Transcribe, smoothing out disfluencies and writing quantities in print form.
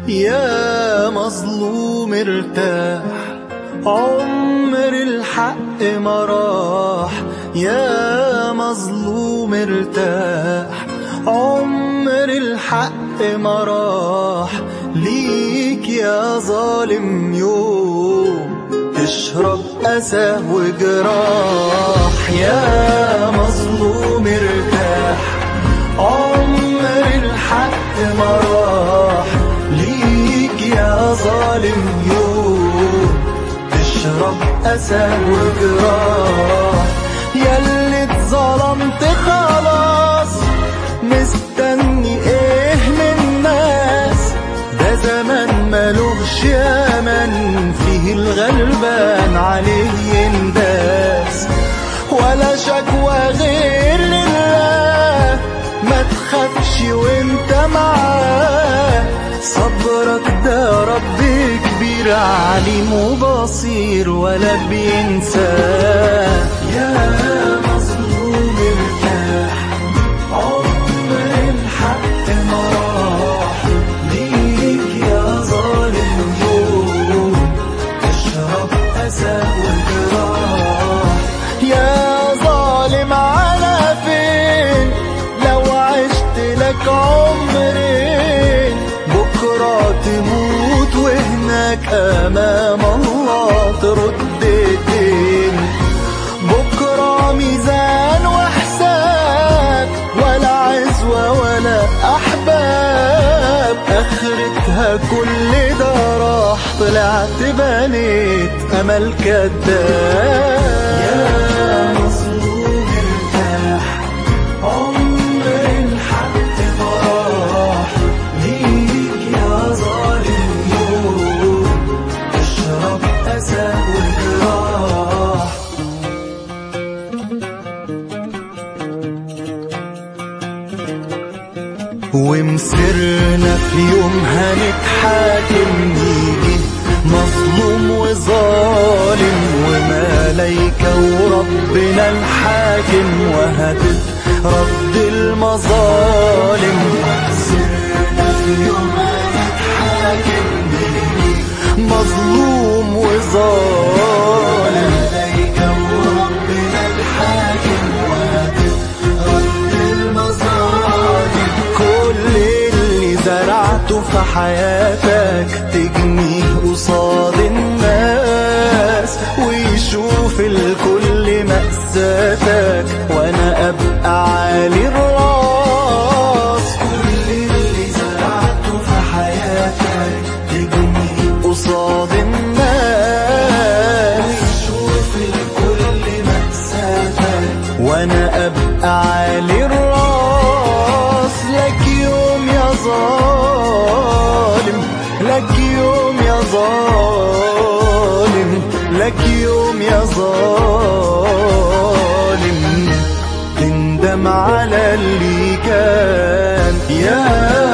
يا مظلوم ارتاح، عمر الحق ما راح. يا مظلوم ارتاح، عمر الحق ما راح. ليك يا ظالم يوم تشرب أسى وجراح. يا مظلوم ارتاح، عمر الحق ما راح. ليك يا ظالم يوم تشرب أسى وجراح. ياللي اتظلمت خلاص، مستني ايه من الناس؟ ده زمان ملوش يمن، فيه الغلبان عليه ينداس. ولا شكوى غير لله، ما تخافش وانت معاه. صبرك ده رب كبير عليم وبصير ولا بينساه. يا مظلوم ارتاح، عمر الحق ما راح. ليك يا ظالم يوم تشرب أسى وجراح. يا ظالم على فين؟ لو عشت لك عمرين، بكرة تموت وهناك أمام الله ترد الدين. بكرة ميزان وحساب، ولا عزوة ولا أحباب. آخرتها كل ده راح، طلعت بنيت أمل كداب. يا مظلوم ارتاح، عمر الحق ما راح. ليك يا ظالم يوم تشرب أسى وجراح. ومسرنا في يوم هنتحاكم، يجي مظلوم وظالم وملايكة وربنا الحاكم، وهتترد المظالم. مسرنا في يوم هنتحاكم، يجي مظلوم وظالم، ملايكة وربنا الحاكم، وهتترد المظالم. كل اللي زرعته في حياتك تجنيه قصاد الناس، ويشوف الكل مأساتك وانا ابقى عالي الراس. كل اللي زرعته في حياتك تجنيه قصاد الناس، ويشوف الكل مأساتك وانا ابقى عالي الراس. لك يوم يا ظالم، لك يوم يا ظالم، لك يوم يا ظالم تندم على اللي كان. يا